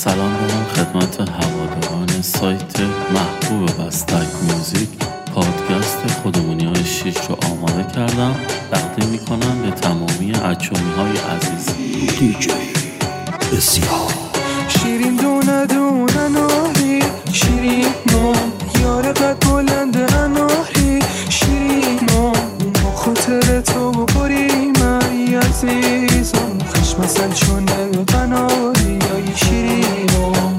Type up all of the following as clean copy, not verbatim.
سلام دارم خدمت هواداران سایت محبوب بستک موزیک. پادکست خودمونی‌های 6 رو آماده کردم، تقدیم میکنم به تمامی اچومی‌های عزیز. دیجی بسیار شیرین دونه دونه ناری، شیرین نام یار قد بلند اناری، شیرین نام با خاطر تو بریم ای عزیزم، خشم اصل چونه قناری ای شیرین نام،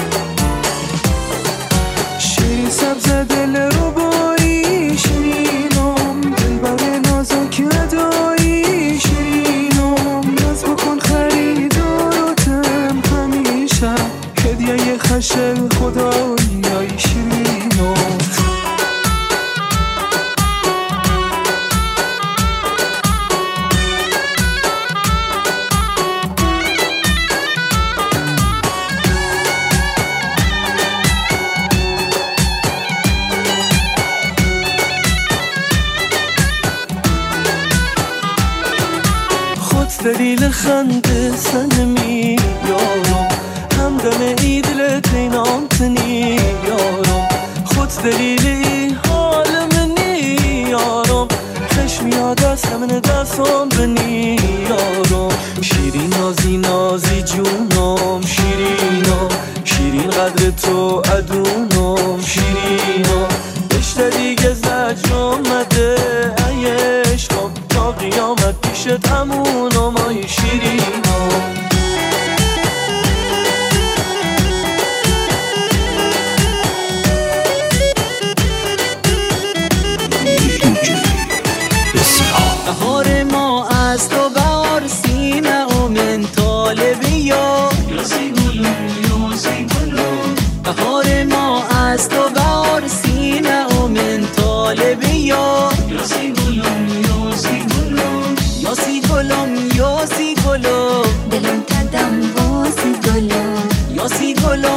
شیرین سبز دل رو بایی، شیرین نام دل بر نازک ادایی، شیرین نام ناز بکن خریداراتم همیشه هدیه خشل خدایی ای شیرین نام. دلیل خنده سنمی یارم، همدم ایدلت اینام تنی یارم، خود دلیل ای حال منی یارم، خشمیاد از همین دستان بنی یارم، شیرین نازی نازی جونم، شیرینم شیرین قدر تو ادونم، شیرینم بشته دیگه زجرم مده ای عشقم، تا قیامت پیشت همونم ای شیرینم. بهار ما از تو بهار سینه و من طالبی یا بهار ما از تو بهار سینه و من طالبی یا یاسی گلم دلم کدم واسی گلم، یاسی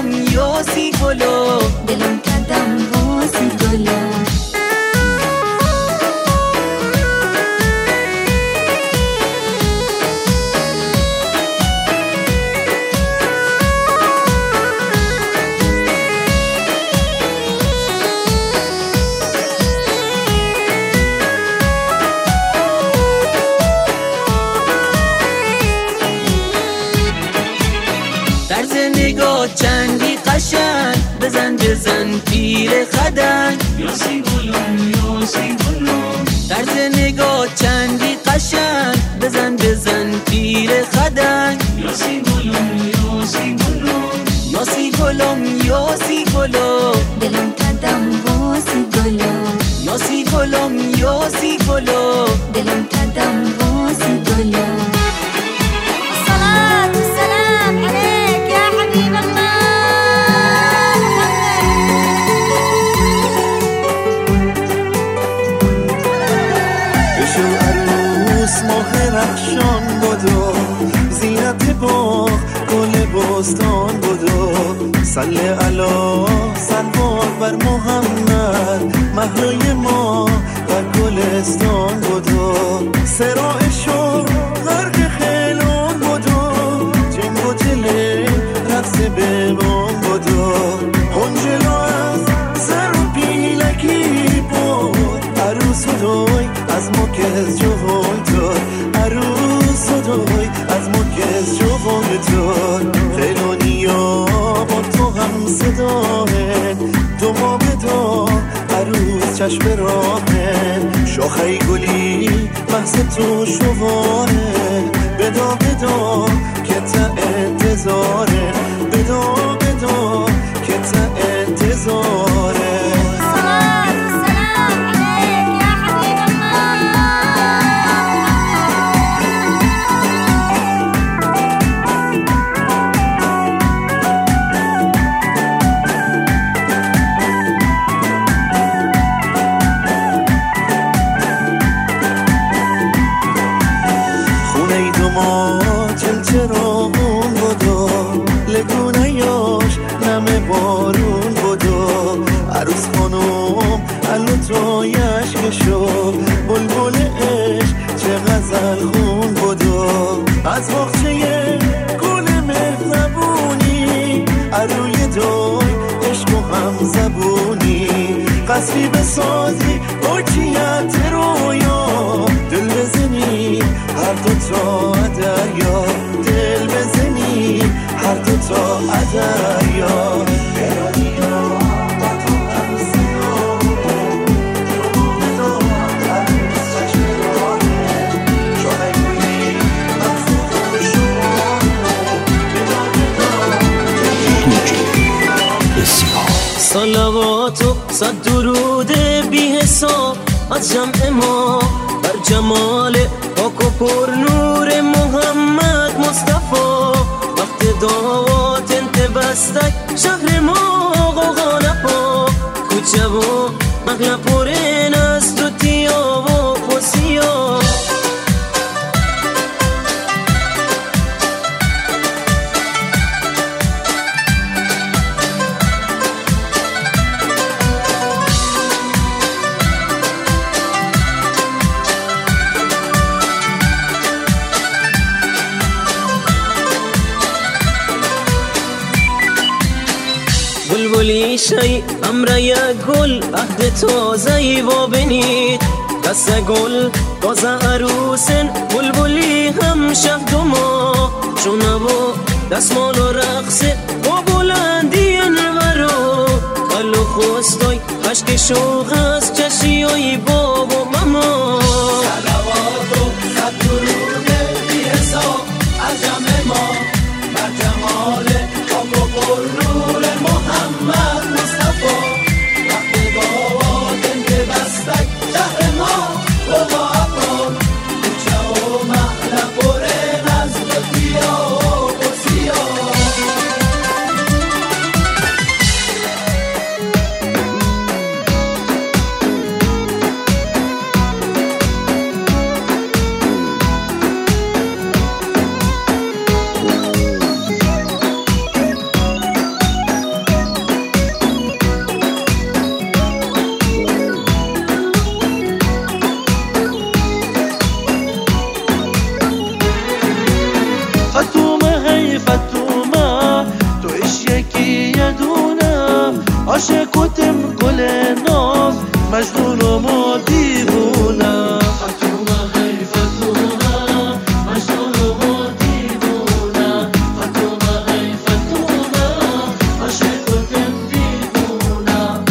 گلم دلم کدم واسی گلم. چندی قشنگ بزن پیر خدنگ، یاسی گلم طرز نگاه چندی قشنگ بزن پیر خدنگ، یاسی گلم دلم کدم واسی گلم، یاسی گلم دلم کدم واسی گلم. رخشان بدو زینت باغ گل بستان بدو، صلی علی سلوات بر محمد مهرای ما در گلستان بدو، سرایشو غرق خیلان بدو، جنگ و جله رقص ببان بدو، هنجلو از سر و پیلکی بود، عروس دوی از مکز جوان تو، عروس دوی از مکز جوان تو، خیلانیا با تو هم صداه، دو ما بدا عروس چشم راهه، شاخه گلی محض تو شواره، بدا که تا انتظاره، بدا که تا انتظاره. چراغون بدو لگونه یاش نمه بارون بدو، عروس خانم الو تو یشکشو بلبل عشق چه غزل خون بدو، از باغچه گل مهربونی بسازی حکیت رویا دل بزنی هر دو تا دریا دل بزنی هر دو تا دریا صلوات و صد درود بی حساب از جمع ما بر جمال پاک و پر نور محمد مصطفی وقت دعوات انت بستک شهر ما غوغا نپا کوچه و مغلا پرین از دوتیا و پسیا بلبلی شی امر یک گل عهد تازه‌ای و بنید دست گل تازه عروسن بلبلی هم شهد و ما شونه و دستمال و رقص و بلندی نورو قل و خوستای عشق شوق از چشیای باب و ماما صلوات و صد درود بی حساب از جمع ما بر جمال پاک و پر نور محمد مصطفی وقت دعوات انت بستک شهر ما غوغا افراد کوچه و محله پرین از دوتیا و پسیا عاشقتم گل ناز مجنونم و دیوونم فتومه هی فتومه مجنونم و دیوونم فتومه هی فتومه عاشقتم دیوونم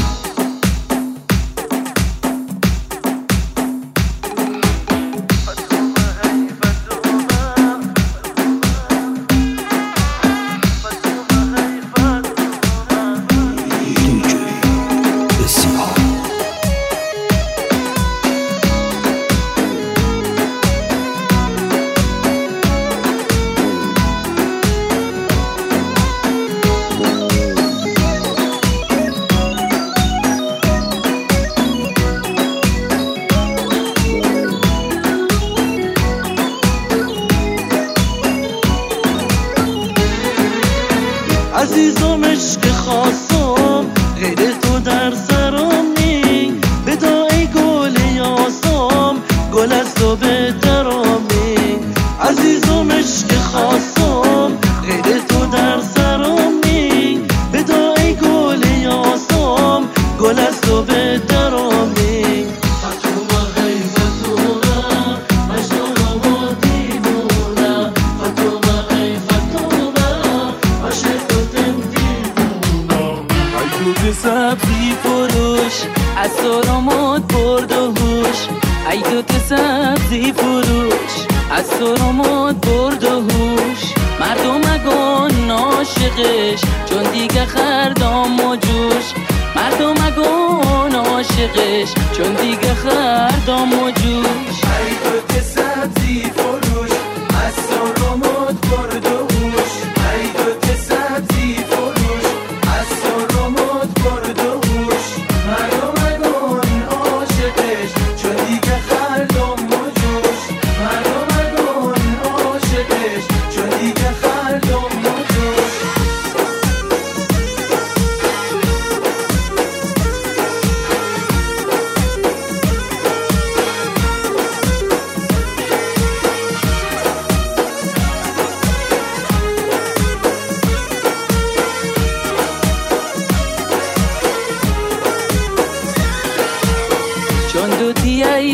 عزیزم عشق خاصم غیر تو در سرم نی بدای گل یاسم گل از تو بهترم نی عزیزم عشق خاصم غیر تو در سرم نی بدای گل یاسم گل از تو بهترم نی فتومه هی فتومه مجنونم و دیوونم فتومه هی فتومه عاشقتم دیوونم تو سبزی فروش از سرمات برد و هوش ای تو سبزی فروش از سرمات برد و هوش مردم اگان عاشقش چون دیگه خردام و جوش مردم اگان عاشقش چون دیگه خردام و جوش ای تو سبزی فروش از سرمات برد و هوش ای تو سبزی فروش از سرمات برد و هوش مردم اگان عاشقش چون دیگه خردام و جوش مردم اگان عاشقش چون دیگه خردام و جوش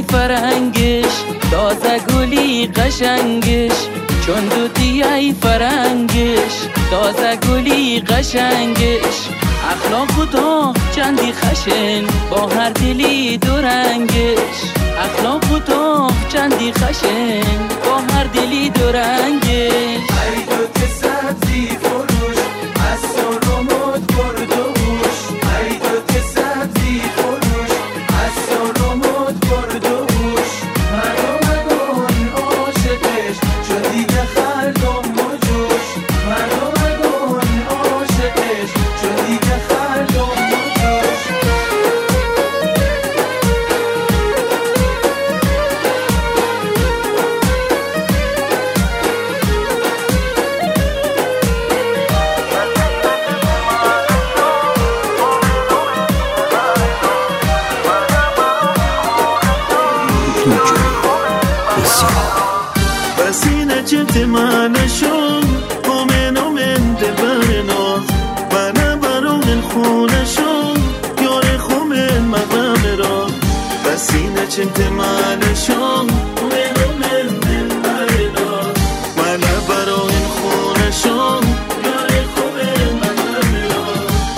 فرنگش تازه گلی قشنگش چون دوتی ای فرنگش تازه گلی قشنگش اخلاق و تا چندی خشن با هر دلی دورنگش اخلاق و تا چندی خشن با هر دلی دورنگش ای دوت سبزی فروش از سرمت برد و هوش ای دوت سبزی فروش از سرمت برد و هوش مگون عاشقش چون دیگه خردم و جوش مگون عاشقش چون دیگه خردم و جوش بسینه چت منشون اومن دبر ناز من برون خونشون یار خومن مقام را بسینه چت منشون اومن دبر ناز من برون خونشون یار خومن مقام را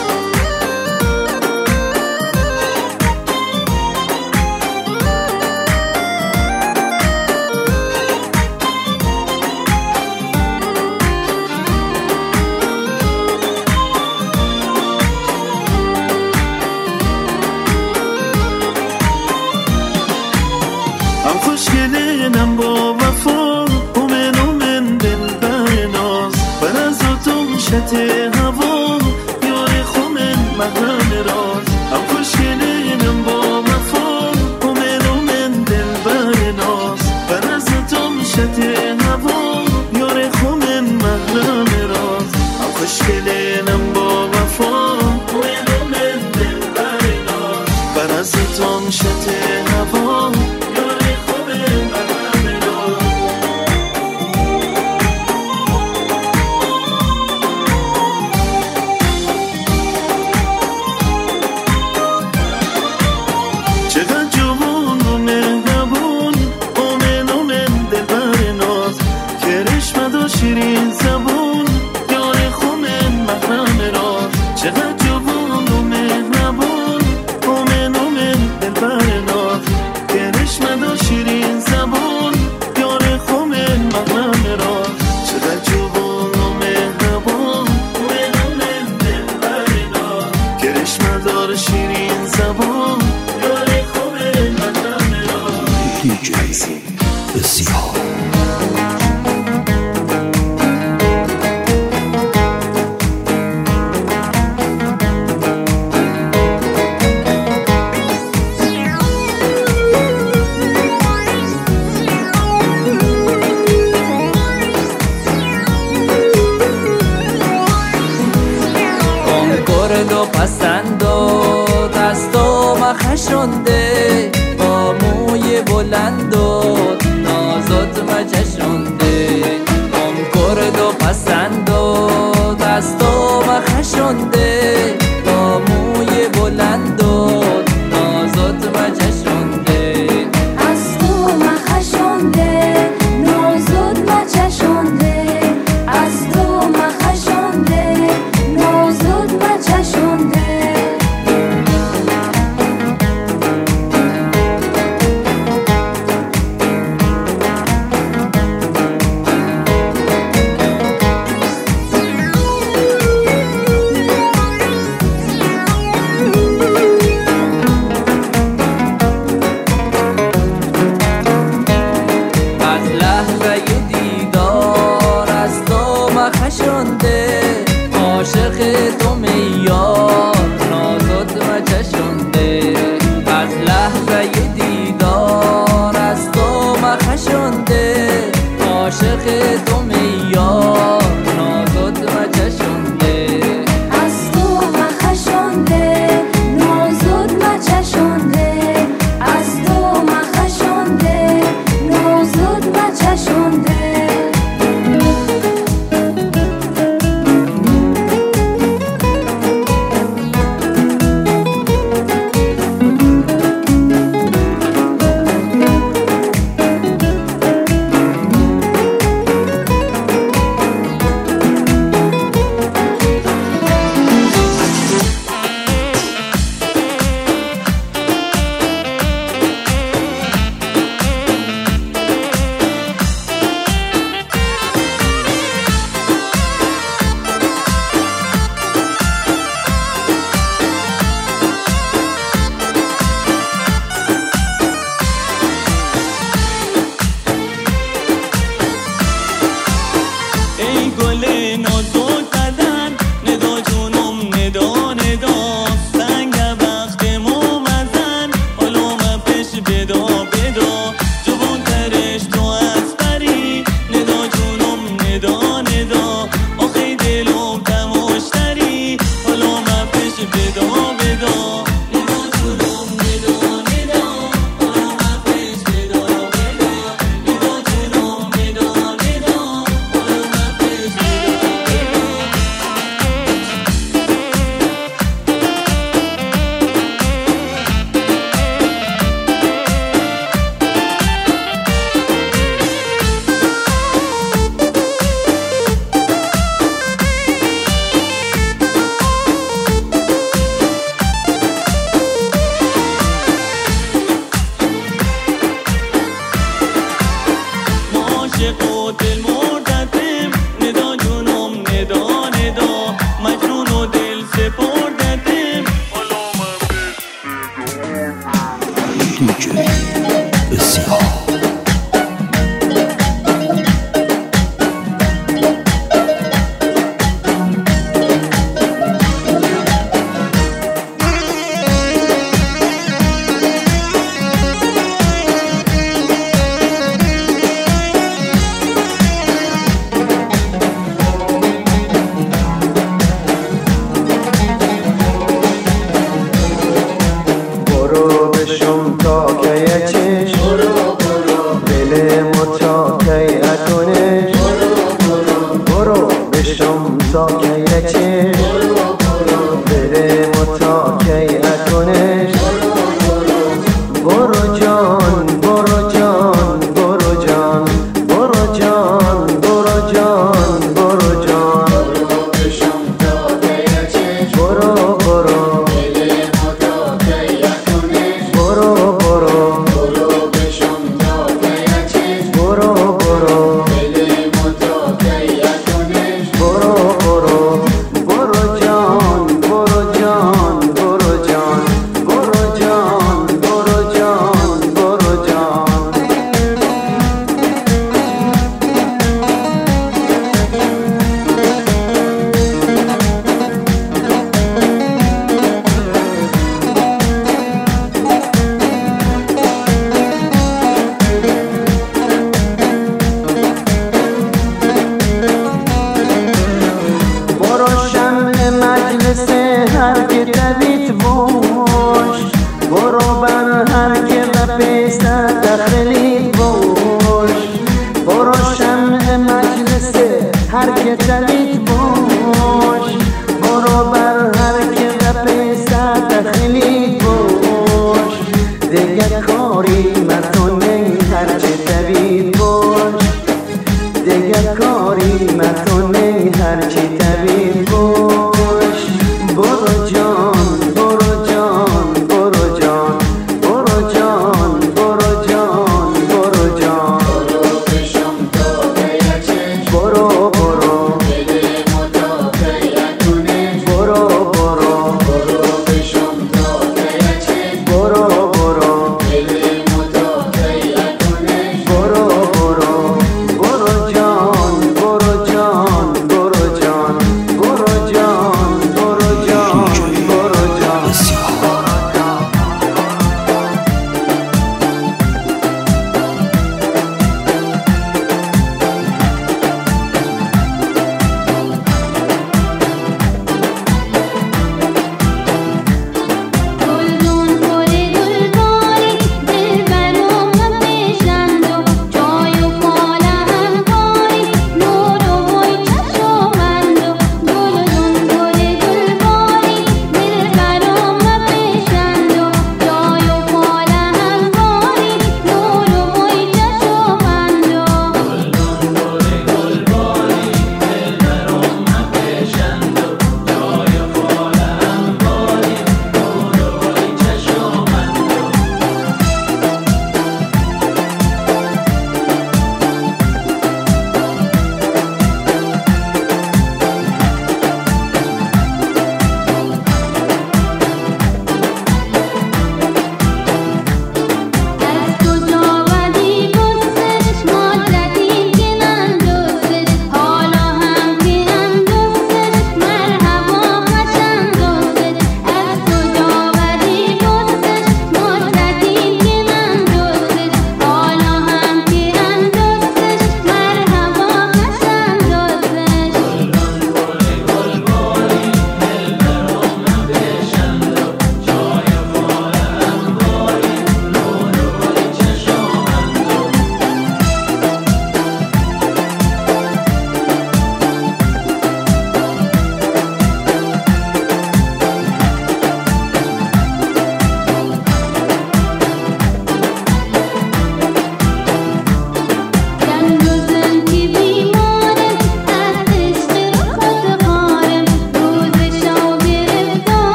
هم خوشگلینم با وفا اومن دلبر ناز بر از اتم شت هوا یار خومن محرم راز هم خوشگلینم با وفا اومن دلبر ناز بر از اتم شت هوا یار خومن محرم راز هم خوشگلینم با وفا اومن دلبر ناز بر از اتم شت هوا چقدر جوون و مهربون اومن دلبر ناز کرشمد و شیرین زبون یار خومن محرم راز چقدر جوون و مهربون اومن دلبر ناز کرشمد و شیرین زبون یار خومن محرم راز چقدر جوون و مهربون اومن دلبر ناز کرشمد و شیرین زبون DJ بسیار کرد و پسند و دست و مخشونده با موی بلند و نازت مچشونده گم کرد و پسند و دست و مخشونده با موی بلند و نازت مچشونده از تو مخشونده نازت مچشونده از تو مخشونده نازت مچشونده عاشق تو میار نازت مچشونده از لحظه دیدار از تو مخشونده عاشق تو میار نازت مچشونده از تو مخشونده نازت مچشونده از تو مخشونده نازت مچشونده ساکه چش بره متاکه اکنش برو جان برو جان برو جان برو جان برو جان برو جان برو برو برو برو هر که دوید باش برو بر هر که بپیست دخلی باش برو شمع مجلس هر که دوید باش برو بر هر که بپیست دخلی باش دیگر کاری متونه هر چه دوید باش دیگر کاری متونه هر چه دوید باش برو جان برو جان برو جان برو جان برو جان برو جان برو برو برو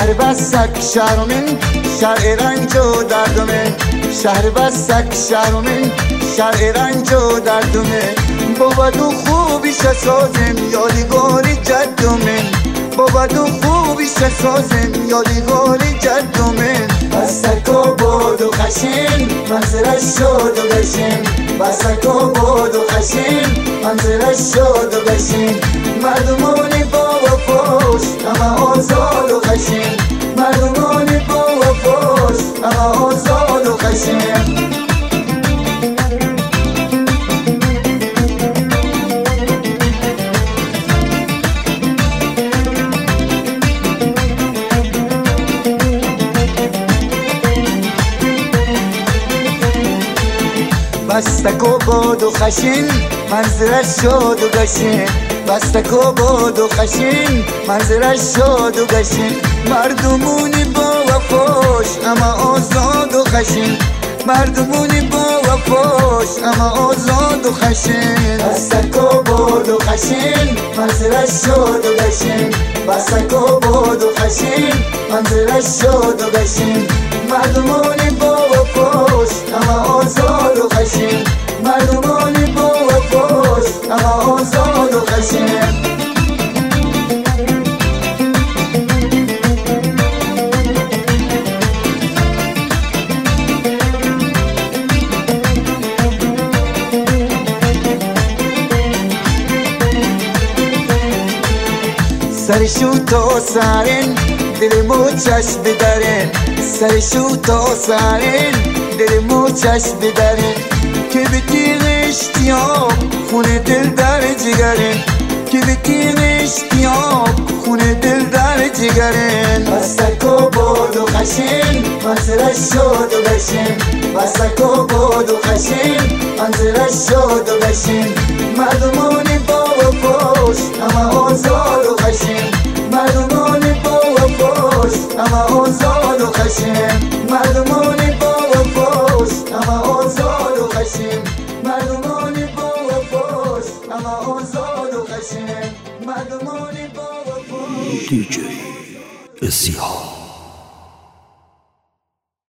شهر بستک شهرمین شهر رنج و دردمه شهر بستک شهرمین شهر رنج و دردمه بابا دو خوبیش سازم یادگاری جدمه بابا دو خوبیش سازم یادگاری جدمه بستک و باد و خشین منظرش شد و بشین بستک و باد و خشین منظرش شد و بشین مردمانی با وفاش اما آزاد و خشین مردمانی با وفاش اما آزاد و خشین بستک و باد و خشین منظرش شد و گشین بستک و باد و خشین منظرش شد و گشین مردمونی با وفاش اما آزاد و خشین مردمونی با وفاش اما آزاد و خشین بستک و باد و خشین منظرش شد و گشین بستک و باد و خشین منظرش شد و گشین مردمونی با وفاش اما آزاد و خشین مردمانی با وفاش اما آزاد و خشین سرشو تا سرین دل موچش بدرین سرشو تا سرین دل موچش بدرین که به تیغ اشتیاق خونه دل در جگرین که به تیغ اشتیاق خونه دل در جگرین بستک و باد و خشین منظرش شد و بشین بستک و باد و خشین منظرش شد و بشین مردمانی با وفاش اما آزاد و خشین مردمانی با وفاش اما آزاد و خشین مردمانی با وفاش اما آزاد و خشین مردمانی با وفاش اما آزاد و خشین مردمانی با وفاش DJ السياح